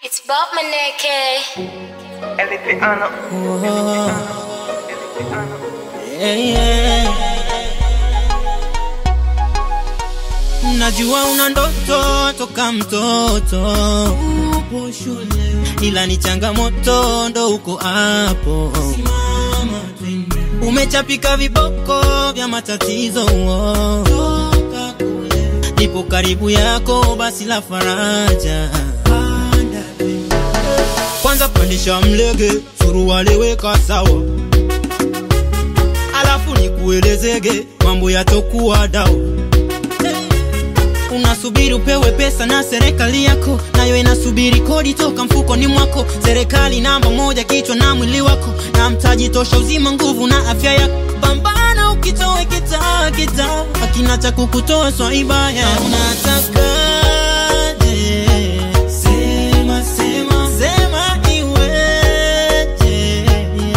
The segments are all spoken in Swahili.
It's Bob Maneke. Elipiano. Najua una ndoto toka mtoto, upo shule ila ni changamoto ndo uko hapo. Umechapika viboko vya matatizo, toka kule nipo karibu yako, basi la faraja. Kwanza pandisha mlege, suruali weka sawa, alafu nikuelezege mambo yatokuwa dawa. Unasubiri upewe pesa na serikali yako, nayo inasubiri kodi toka mfukoni mwako. Serikali namba moja, kichwa na mwili wako, na mtaji tosha uzima, nguvu na afya yako. Pambana ukitoe kita hakina cha kukutoa swaibaya. Unataka sema iweje,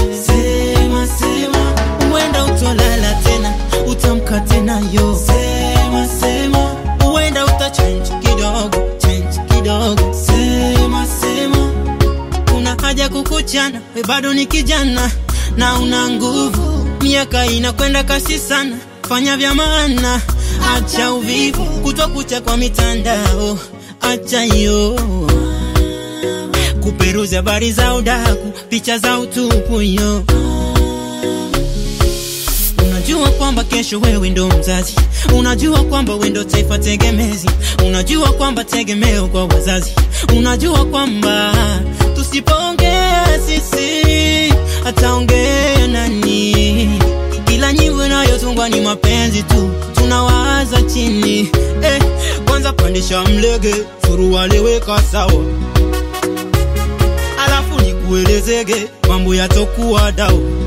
sema uenda utolala tena, utamka tena yo. Sema uenda utachange kidogo, sema una haja kukuchana, we bado ni kijana na una nguvu, miaka inakwenda kasi sana. Fanya vya maana, acha uvivu, kutokucha kwa mitandao, acha yo kuperuza habari za udaku, picha za utupu yo. Unajua kwamba kesho wewe ndo mzazi, unajua kwamba wewe ndo taifa tegemezi, unajua kwamba tegemeo kwa wazazi, unajua kwamba tusipoongea sisi ataongea nani? Kila nyimbo inayotungwa ni mapenzi tu, tunawaza chini. Kwanza pandisha mlege, suruali weka sawa, alafu nikuelezege mambo yatokuwa dawa.